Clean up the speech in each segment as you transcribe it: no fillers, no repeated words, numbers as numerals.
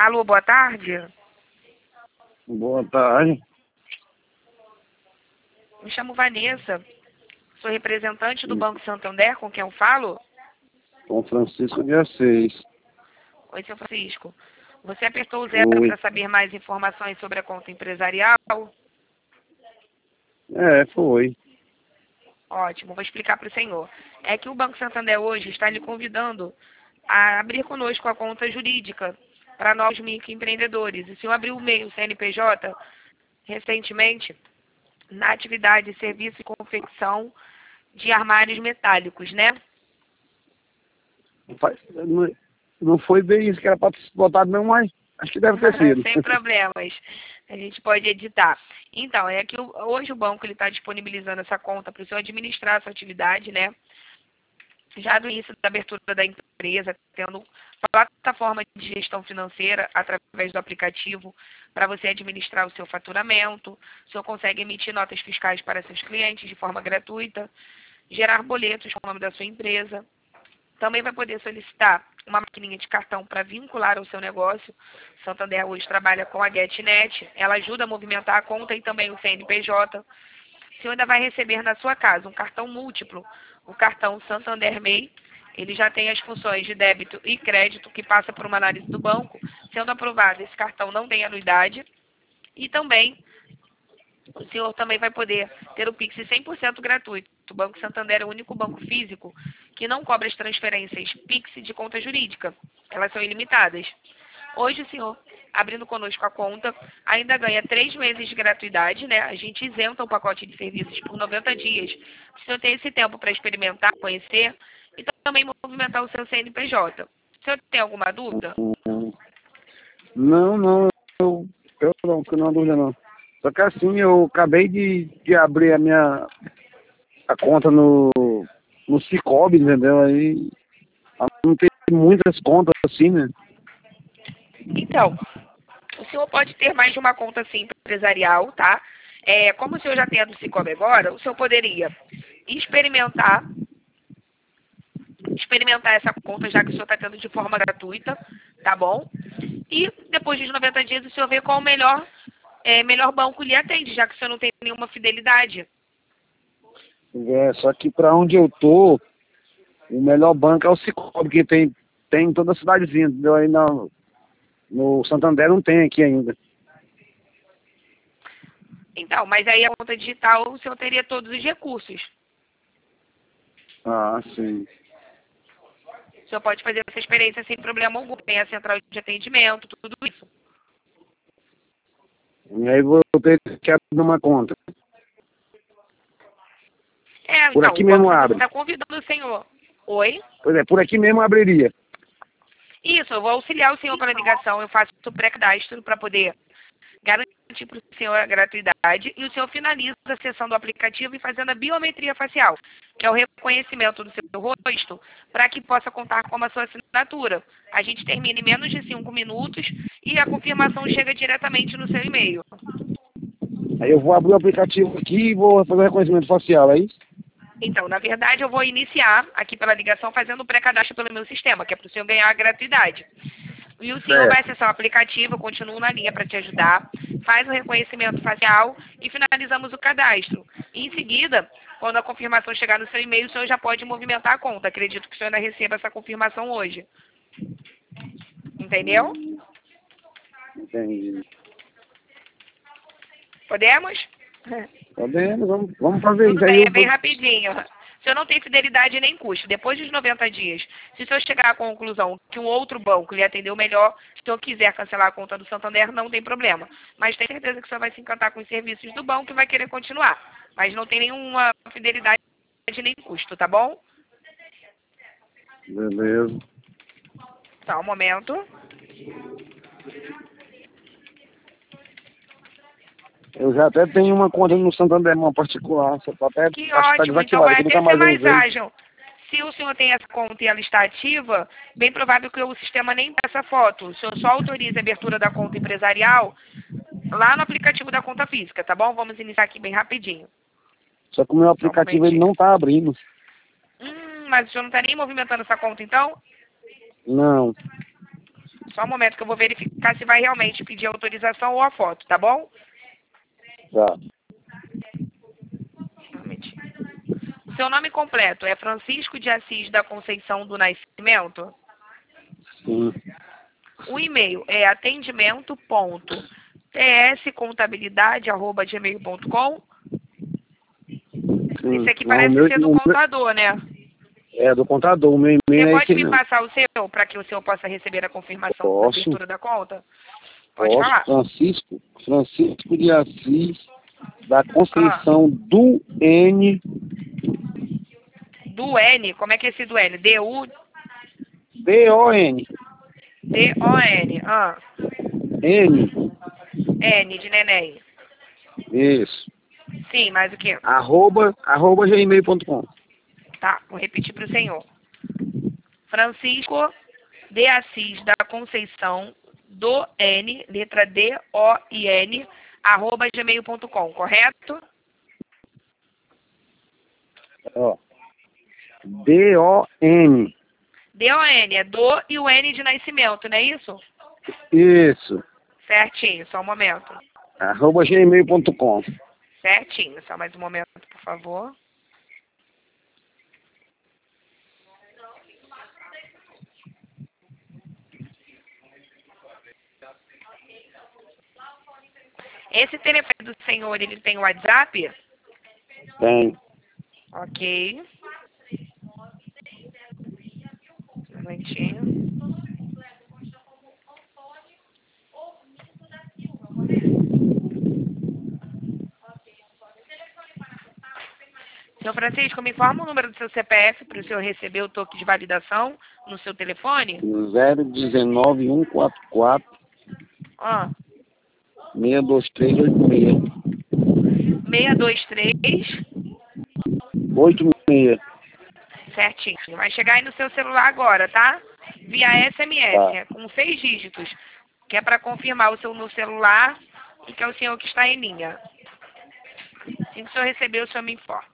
Alô, boa tarde. Boa tarde. Me chamo Vanessa. Sou representante do Banco Santander, com quem eu falo? Com Francisco de Assis. Oi, seu Francisco. Você apertou o 0 Oi. para saber mais informações sobre a conta empresarial? Foi. Ótimo, vou explicar para o senhor. É que o Banco Santander hoje está lhe convidando a abrir conosco a conta jurídica para novos microempreendedores. O senhor abriu o MEI, o CNPJ, recentemente, na atividade de serviço e confecção de armários metálicos, né? Não foi bem isso que era para ter botado não, mas acho que deve ter sido. Sem problemas. A gente pode editar. Então, é que hoje o banco está disponibilizando essa conta para o senhor administrar a sua atividade, né? Já do início da abertura da empresa, tendo plataforma de gestão financeira através do aplicativo para você administrar o seu faturamento. O senhor consegue emitir notas fiscais para seus clientes de forma gratuita, gerar boletos com o nome da sua empresa. Também vai poder solicitar uma maquininha de cartão para vincular ao seu negócio. O Santander hoje trabalha com a GetNet. Ela ajuda a movimentar a conta e também o CNPJ. O senhor ainda vai receber na sua casa um cartão múltiplo, o cartão Santander MEI. Ele já tem as funções de débito e crédito que passa por uma análise do banco. Sendo aprovado, esse cartão não tem anuidade. E também, o senhor também vai poder ter o Pix 100% gratuito. O Banco Santander é o único banco físico que não cobra as transferências Pix de conta jurídica. Elas são ilimitadas. Hoje, o senhor, abrindo conosco a conta, ainda ganha 3 meses de gratuidade, né? A gente isenta o pacote de serviços por 90 dias. O senhor tem esse tempo para experimentar, conhecer e também movimentar o seu CNPJ. O senhor tem alguma dúvida? Não, eu não tenho nenhuma dúvida não. Só que assim, eu acabei de abrir a conta no Sicoob, entendeu? Aí não tem muitas contas assim, né? Então, o senhor pode ter mais de uma conta assim, empresarial, tá? Como o senhor já tem a do Cicobi agora, o senhor poderia experimentar essa conta, já que o senhor está tendo de forma gratuita, tá bom? E depois de 90 dias o senhor vê qual o melhor banco lhe atende, já que o senhor não tem nenhuma fidelidade. Só que para onde eu tô, o melhor banco é o Sicoob, que tem em toda a cidadezinha, entendeu? Aí no Santander não tem aqui ainda. Então, mas aí a conta digital o senhor teria todos os recursos. Ah, sim. O senhor pode fazer essa experiência sem problema algum. Tem a central de atendimento, tudo isso. E aí vou ter que abrir uma conta. Por Então, aqui o mesmo banco abre. está convidando o senhor. Oi? Pois é, por aqui mesmo abriria. Isso, eu vou auxiliar o senhor pela ligação. Eu faço o pré-cadastro para poder garantir para o senhor a gratuidade e o senhor finaliza a sessão do aplicativo e fazendo a biometria facial, que é o reconhecimento do seu rosto, para que possa contar com a sua assinatura. A gente termina em menos de 5 minutos e a confirmação chega diretamente no seu e-mail. Aí eu vou abrir o aplicativo aqui e vou fazer o reconhecimento facial, é isso? Então, na verdade, eu vou iniciar aqui pela ligação fazendo o pré-cadastro pelo meu sistema, que é para o senhor ganhar a gratuidade. E o senhor vai acessar o aplicativo, eu continuo na linha para te ajudar, faz o reconhecimento facial e finalizamos o cadastro. E em seguida, quando a confirmação chegar no seu e-mail, o senhor já pode movimentar a conta. Acredito que o senhor ainda receba essa confirmação hoje. Entendeu? Entendi. Podemos? Podemos, vamos fazer Tudo isso aí. bem, é bem rapidinho. O senhor não tem fidelidade nem custo. Depois dos 90 dias, se o senhor chegar à conclusão que um outro banco lhe atendeu melhor, se o senhor quiser cancelar a conta do Santander, não tem problema. Mas tem certeza que o senhor vai se encantar com os serviços do banco e vai querer continuar. Mas não tem nenhuma fidelidade nem custo, tá bom? Beleza. Tá, um momento. Eu já até tenho uma conta no Santander, uma particular. Só tá até, Que acho que tá ótimo, então desativada, vai que nunca até ser mais eu mais usei. ágil. Se o senhor tem essa conta e ela está ativa, bem provável que o sistema nem peça foto. O senhor só autoriza a abertura da conta empresarial lá no aplicativo da conta física, tá bom? Vamos iniciar aqui bem rapidinho. Só que o meu Só um aplicativo ele momentinho. não tá abrindo. Mas o senhor não está nem movimentando essa conta, então? Não. Só um momento que eu vou verificar se vai realmente pedir autorização ou a foto, tá bom? Tá. Um momentinho. Seu nome completo é Francisco de Assis da Conceição do Nascimento? Sim. O e-mail é atendimento.tscontabilidade@gmail.com. Sim. Esse aqui Não, parece ser do contador, né? é do contador, o meu Você e-mail é pode esse me mesmo. passar o seu para que o senhor possa receber a confirmação da Posso, abertura da conta? Pode posso. falar. Francisco de Assis, da Ah, Conceição do N, do N, como é que é esse do N? D-O-N, D-O-N. N, N de neném. isso, Sim, mais o quê? arroba gmail.com. Tá, vou repetir para o senhor. Francisco de Assis da Conceição do N, letra D-O-I-N, @gmail.com, correto? Ó, D-O-N, D-O-N, é do e o N de nascimento, não é isso? isso, Certinho, só um momento. arroba gmail.com. Certinho, só mais um momento, por favor. Esse telefone do senhor, ele tem WhatsApp? Tem. Ok. Um momentinho. Senhor Francisco, me informa o número do seu CPF para o senhor receber o toque de validação no seu telefone? 019144 Ó, 62386. 623, 86. certinho. Vai chegar aí no seu celular agora, tá? Via SMS, Tá. é com 6 dígitos, que é para confirmar o seu no celular e que é o senhor que está em linha. Assim que o senhor receber, o senhor me informa.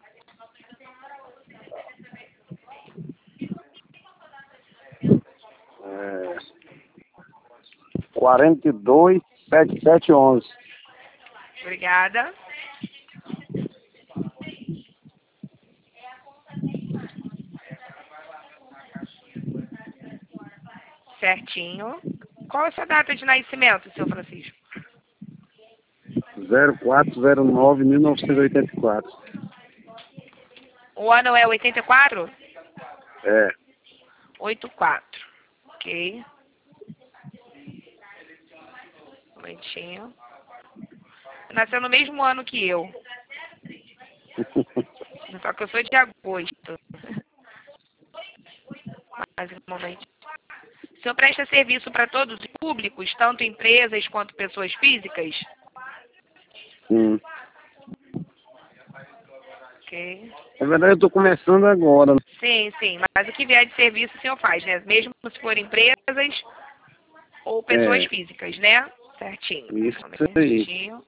É, 427711. Obrigada. Certinho. Qual é a sua data de nascimento, senhor Francisco? 0409-1984. O ano é 84? É. 84. Ok. Um momentinho. Nasceu no mesmo ano que eu. Só que eu sou de agosto. Mais um momento. O senhor presta serviço para todos os públicos, tanto empresas quanto pessoas físicas? Sim. Ok. Na verdade, eu tô começando agora. Sim, sim. Mas o que vier de serviço o senhor faz, né? Mesmo se for empresas ou pessoas É. físicas, né? Certinho. Isso Só um aí. minutinho.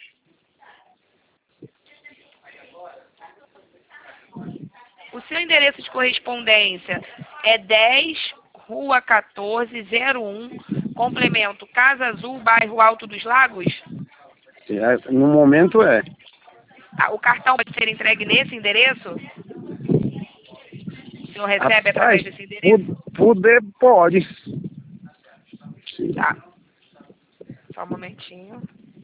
O seu endereço de correspondência é 10, Rua 1401, complemento Casa Azul, bairro Alto dos Lagos? No momento é. Tá, o cartão pode ser entregue nesse endereço? O senhor recebe Rapaz, através desse endereço? poder pode. Tá. Só um momentinho.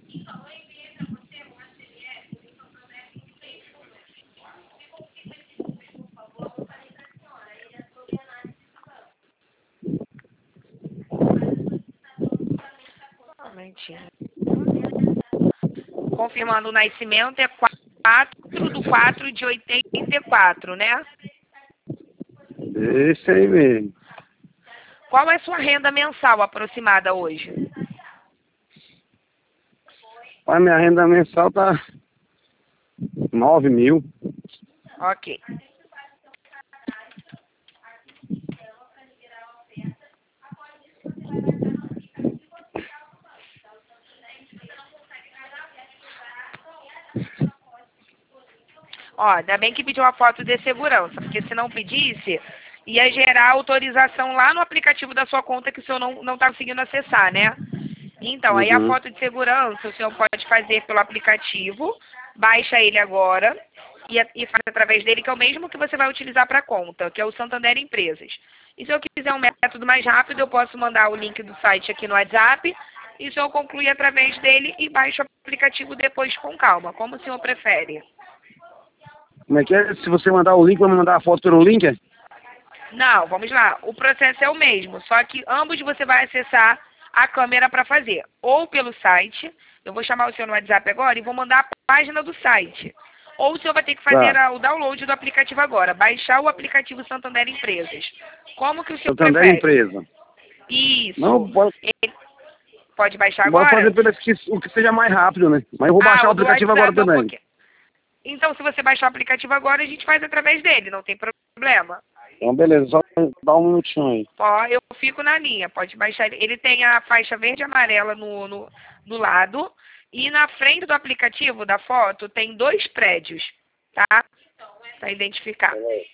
Um momentinho. Confirmando o nascimento é 4/4/84, né? Esse aí mesmo. Qual é a sua renda mensal aproximada hoje? A minha renda mensal tá 9.000. Ok. Ó, ainda bem que pediu a foto de segurança, porque se não pedisse, ia gerar autorização lá no aplicativo da sua conta que o senhor não está conseguindo acessar, né? Então, aí a Uhum. foto de segurança o senhor pode fazer pelo aplicativo, baixa ele agora e faz através dele, que é o mesmo que você vai utilizar para a conta, que é o Santander Empresas. E se eu quiser um método mais rápido, eu posso mandar o link do site aqui no WhatsApp e o senhor conclui através dele e baixa o aplicativo depois com calma, como o senhor prefere. Como é que é? Se você mandar o link, vai me mandar a foto pelo link? É? Não, vamos lá. O processo é o mesmo, só que ambos você vai acessar a câmera para fazer. Ou pelo site, eu vou chamar o senhor no WhatsApp agora e vou mandar a página do site. Ou o senhor vai ter que fazer Tá. o download do aplicativo agora, baixar o aplicativo Santander Empresas. Como que o senhor Santander prefere? Empresa. Isso. Não, pode, Ele pode baixar bora fazer agora? pelo o que seja mais rápido, né? Mas eu vou baixar o O do aplicativo agora WhatsApp é um também. pouquinho. Então, se você baixar o aplicativo agora, a gente faz através dele, não tem problema. Então, beleza, só dá um minutinho aí. Eu fico na linha, pode baixar. Ele tem a faixa verde e amarela no lado. E na frente do aplicativo, da foto, tem 2 prédios, tá? Para identificar.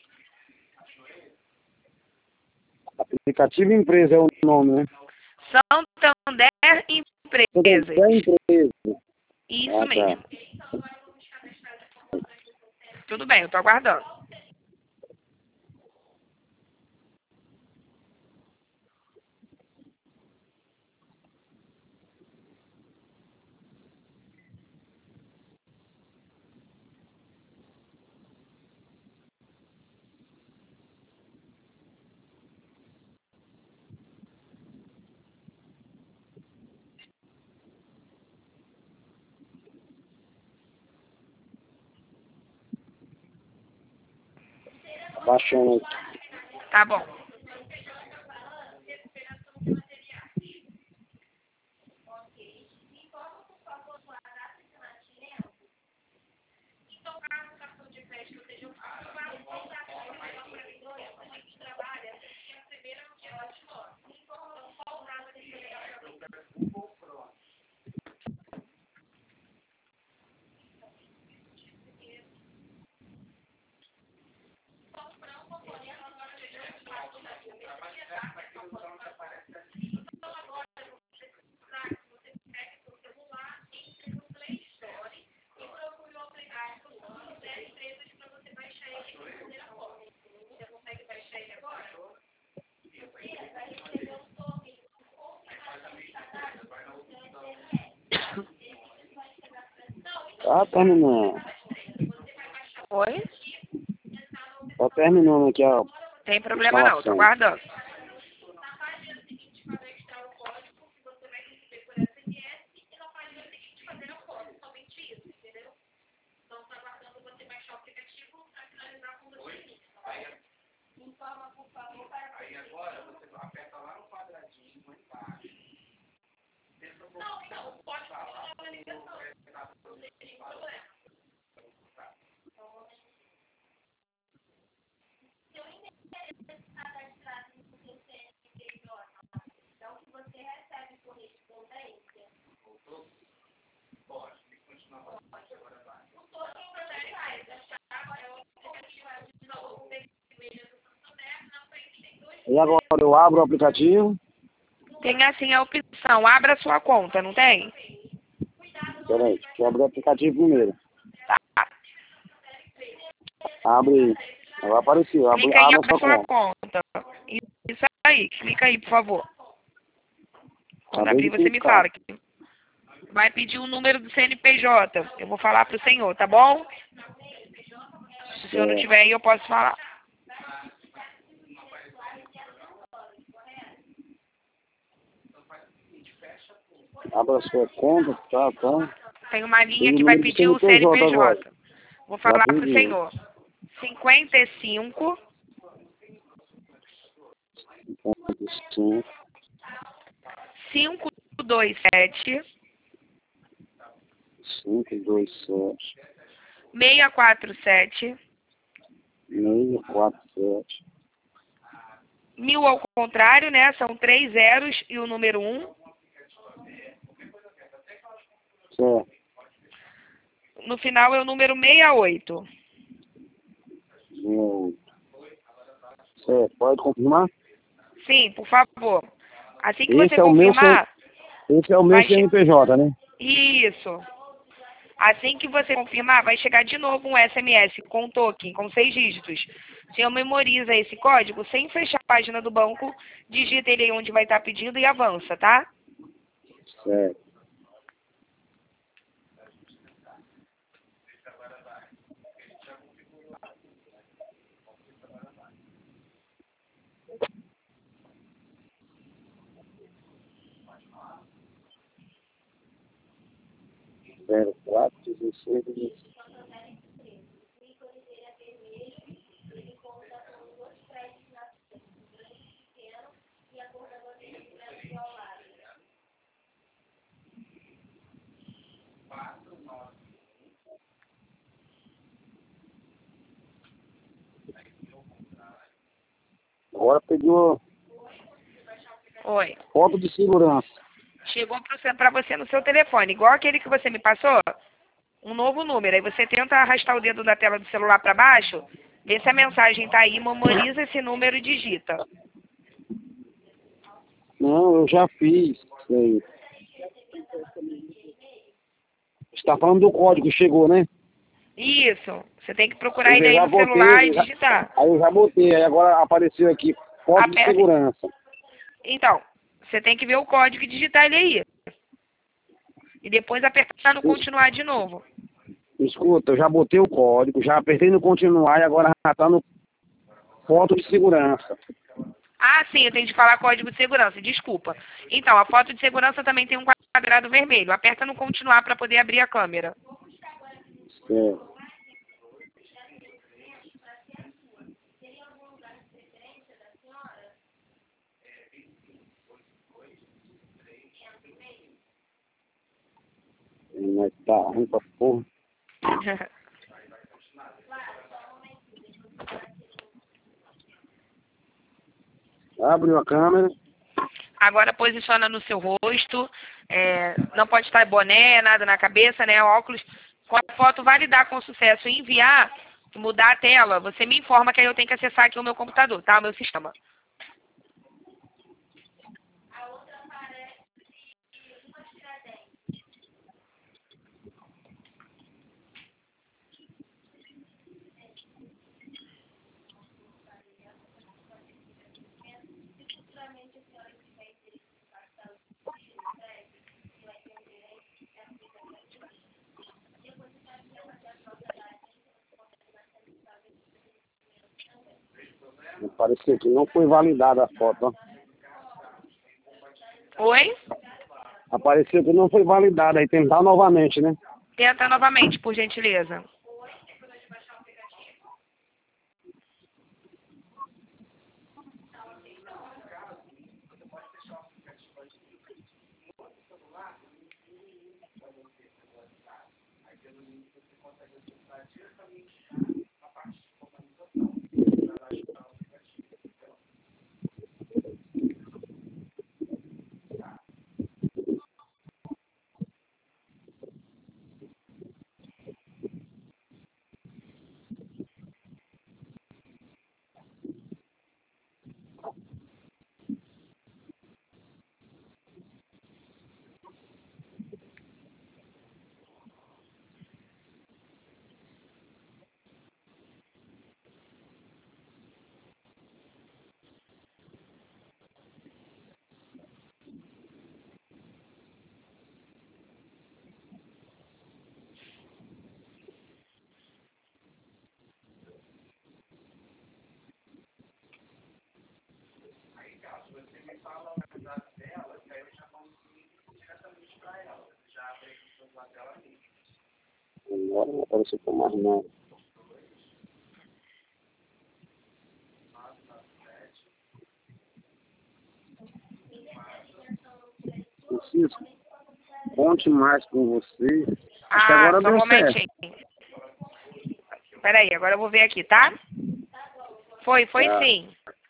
Aplicativo Empresa é o nome, né? Santander Empresas. Santander Empresa. Isso Ah, mesmo. tá. Tudo bem, eu tô aguardando. Baixando aí. Tá bom. Tá terminando. Oi? Tá terminando aqui a Tem problema não, tô instalação. aguardando. E agora eu abro o aplicativo. Tem assim a opção, abra a sua conta, não tem? Peraí, deixa eu abrir o aplicativo primeiro. Tá. Abre aí. Agora apareceu. Clica em Abra a abra sua a sua conta. conta. Isso aí, clica aí, por favor. Quando Acabei abrir, de você me clicar. fala. Vai pedir o número do CNPJ. Eu vou falar pro senhor, tá bom? Se o senhor não tiver aí, eu posso falar. Abra a sua conta, tá. Tem uma linha Tem o que vai número do pedir o CNPJ agora. CNPJ. Vou Já falar pro pedi. senhor. 55 5, 527 5, 2, 7, 647 6, 4, 7. 1000 ao contrário, né? São 3 zeros e o número 1. Certo. No final é o número 68. 6, Pode confirmar? Sim, por favor. Assim que Esse você é o meu, confirmar, esse é o meu vai che... CNPJ, né? Isso. Assim que você confirmar, vai chegar de novo um SMS com token, com 6 dígitos. O senhor memoriza esse código sem fechar a página do banco, digita ele aí onde vai estar pedindo e avança, tá? Certo. Zero, quatro, 16. Agora pediu Oi. foto de segurança. Chegou para você no seu telefone, igual aquele que você me passou, um novo número. Aí você tenta arrastar o dedo da tela do celular para baixo, vê se a mensagem tá aí, memoriza esse número e digita. Não, eu já fiz isso aí. Você está falando do código, chegou, né? Isso. Você tem que procurar ele Eu aí já no celular e botei, digitar. aí eu já botei, aí agora apareceu aqui, foto de Aperta. segurança. Então, você tem que ver o código e digitar ele aí. E depois apertar no continuar de novo. Escuta, eu já botei o código, já apertei no continuar e agora já está no foto de segurança. Ah, sim, eu tenho de falar código de segurança, desculpa. Então, a foto de segurança também tem um quadrado vermelho. Aperta no continuar para poder abrir a câmera. É. Mas tá ruim pra porra. Abre a câmera. Agora posiciona no seu rosto. Não pode estar boné, nada na cabeça, né? Óculos. Com a foto validar com sucesso e enviar, mudar a tela, você me informa que aí eu tenho que acessar aqui o meu computador, tá? O meu sistema. Apareceu que não foi validada a foto, ó. Oi? Apareceu que não foi validada, aí tentar novamente, né? Tenta novamente, por gentileza. Agora não apareceu por mais nada. Francisco, conte mais com você. Acho que agora Só um deu certo. momentinho. Peraí, agora eu vou ver aqui, tá? Foi Tá. sim.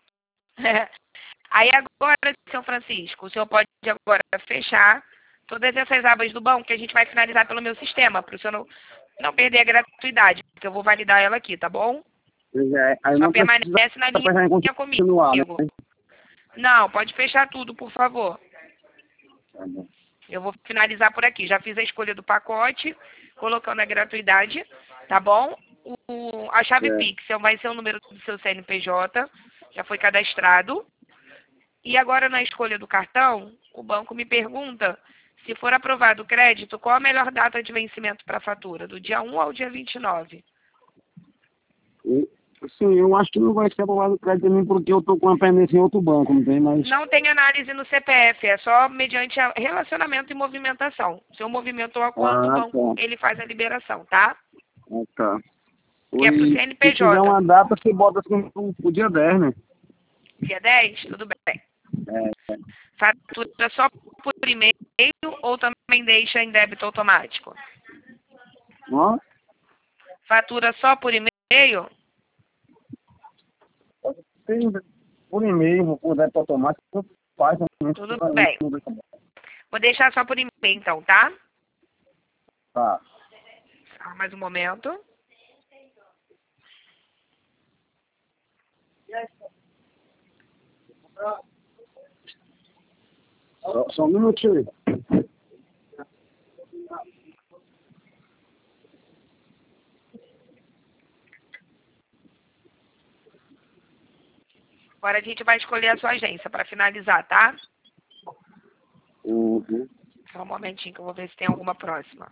Aí agora, seu Francisco, o senhor pode agora fechar todas essas abas do banco que a gente vai finalizar pelo meu sistema, para o senhor não perder a gratuidade, porque eu vou validar ela aqui, tá bom? Aí Só não permanece na precisa linha continuar, comigo. né? Não, pode fechar tudo, por favor. Tá bom. Eu vou finalizar por aqui. Já fiz a escolha do pacote, colocando a gratuidade, tá bom? A chave Certo. Pix vai ser o número do seu CNPJ, já foi cadastrado. E agora, na escolha do cartão, o banco me pergunta, se for aprovado o crédito, qual a melhor data de vencimento para a fatura? Do dia 1 ao dia 29? Sim, eu acho que não vai ser aprovado o crédito em mim porque eu tô com uma pendência em outro banco, não tem mais. Não tem análise no CPF, é só mediante relacionamento e movimentação. Se eu movimentou a conta, o Ah, banco tá. ele faz a liberação, tá? Ah, tá. Que é pro E se tiver CNPJ. uma data, você bota assim pro dia 10, né? Dia 10, tudo bem. É. Fatura só por e-mail ou também deixa em débito automático? Ó, Fatura só por e-mail? tem por e-mail, por débito automático, faz também. Tudo bem. Vou deixar só por e-mail então, tá? Tá. Só mais um momento. Só um minutinho aí. Agora a gente vai escolher a sua agência para finalizar, tá? Uhum. Só um momentinho que eu vou ver se tem alguma próxima.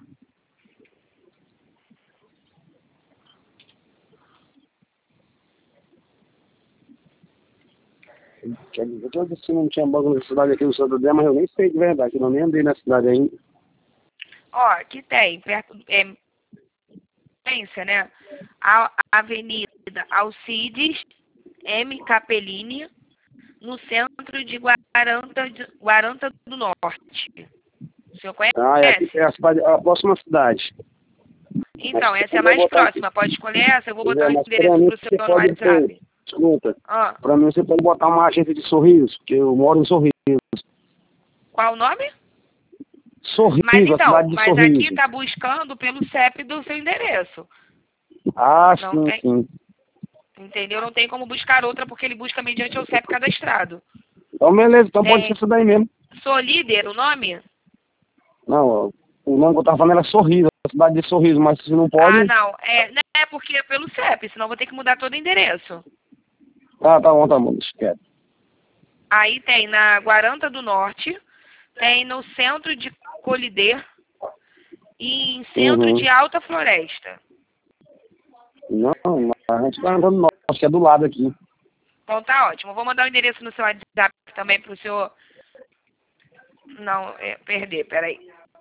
Eu disse que não tinha banco na cidade aqui no Santo André, mas eu nem sei de verdade, eu não nem andei na cidade ainda. Ó, aqui tem, perto, pensa, né? A Avenida Alcides M. Capellini, no centro de Guaranta do Norte. O senhor Ah, é aqui conhece? é a cidade, a próxima cidade. Então, Mas essa é a eu vou mais botar aqui. próxima. Pode escolher essa? Eu vou Pois botar é, o mas pra endereço mim para o você senhor no pode ter, WhatsApp. escuta, Ah, pra mim você pode botar uma agência de Sorriso, porque eu moro em Sorriso. qual o nome? Mas Sorriso, a então, cidade de mas aqui Sorriso. está buscando pelo CEP do seu endereço. Ah, Não sim, tem, sim. entendeu? Não tem como buscar outra porque ele busca mediante o CEP cadastrado. Então beleza, então pode ser Tem isso daí mesmo. Sou Líder, o nome? Não, ó, o nome que eu tava falando era Sorriso, a cidade de Sorriso, mas se não Ah, pode, não. Não é porque é pelo CEP, senão vou ter que mudar todo o endereço. tá bom, esquece. Aí tem na Guaranta do Norte, tem no centro de Colider e em centro Uhum. de Alta Floresta. Não, a gente vai andando nosso, que é do lado aqui. Então tá ótimo. Vou mandar o endereço no seu WhatsApp também para o senhor não perder. Peraí.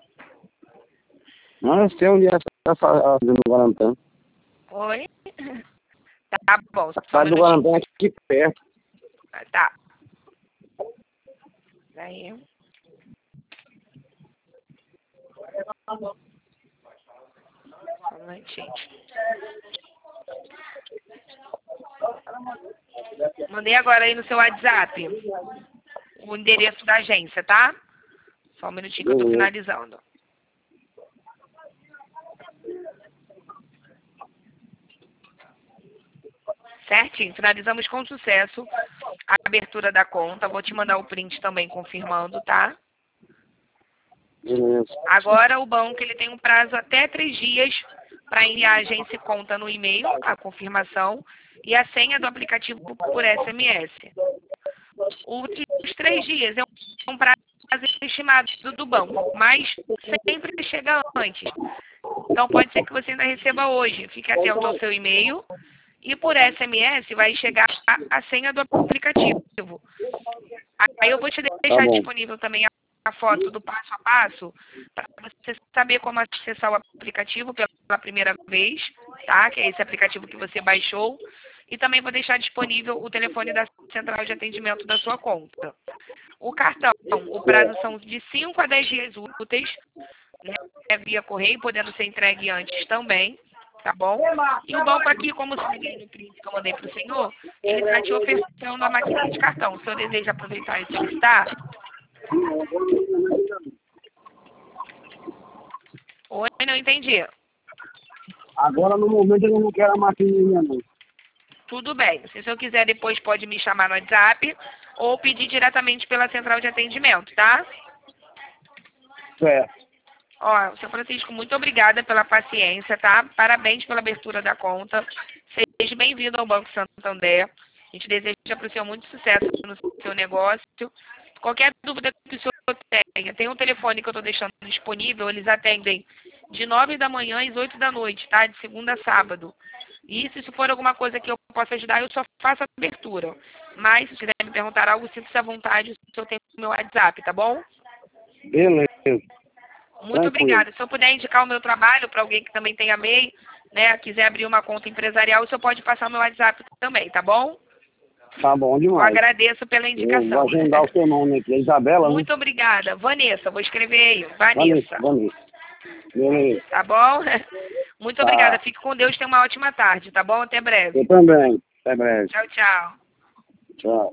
Não, eu sei onde é essa fazenda do Guarantã. Oi? Tá bom, A só um cidade do minutinho. Guarantã é aqui perto. Tá. Aí. Só um momentinho. Mandei agora aí no seu WhatsApp o endereço da agência, tá? Só um minutinho que eu tô Beleza. finalizando. Certinho, finalizamos com sucesso a abertura da conta. Vou te mandar o print também confirmando, tá? Beleza. Agora o banco ele tem um prazo até 3 dias para enviar a agência e conta no e-mail, a confirmação, e a senha do aplicativo por SMS. Os 3 dias é um prazo estimado do banco, mas sempre chega antes. Então pode ser que você ainda receba hoje. Fique atento ao seu e-mail e por SMS vai chegar a senha do aplicativo. Aí eu vou te Tá deixar bom. disponível também a foto do passo a passo para você saber como acessar o aplicativo pela primeira vez, tá? Que é esse aplicativo que você baixou. E também vou deixar disponível o telefone da central de atendimento da sua conta. O cartão, o prazo são de 5 a 10 dias úteis, né, via correio, podendo ser entregue antes também, tá bom? E o banco aqui, como se liguei no print que eu mandei para o senhor, ele está te ofertando a máquina de cartão. O senhor deseja aproveitar e solicitar? Oi, não entendi. Agora no momento eu não quero a maquininha não. Tudo bem. Se o senhor quiser, depois pode me chamar no WhatsApp ou pedir diretamente pela central de atendimento, tá? Certo. Ó, seu Francisco, muito obrigada pela paciência, tá? Parabéns pela abertura da conta. Seja bem-vindo ao Banco Santander. A gente deseja para o senhor muito sucesso no seu negócio. Qualquer dúvida que o senhor tenha, tem um telefone que eu estou deixando disponível, eles atendem de 9 da manhã às 8 da noite, tá? De segunda a sábado. E se isso for alguma coisa que eu possa ajudar, eu só faço a abertura. Mas, se quiser me perguntar algo, sinta-se à vontade, o senhor tem o meu WhatsApp, tá bom? Beleza. Muito Tranquilo. obrigada. Se eu puder indicar o meu trabalho para alguém que também tenha MEI, né, quiser abrir uma conta empresarial, o senhor pode passar o meu WhatsApp também, tá bom? Tá bom Eu demais. agradeço pela Eu vou indicação. agendar o seu nome aqui, Isabela, né? Muito obrigada. Vanessa, vou escrever aí. Vanessa. Vanessa. Beleza. Tá bom? Muito obrigada. Tá. Fique com Deus. Tenha uma ótima tarde, tá bom? Até breve. Eu também. Até breve. Tchau, tchau. Tchau.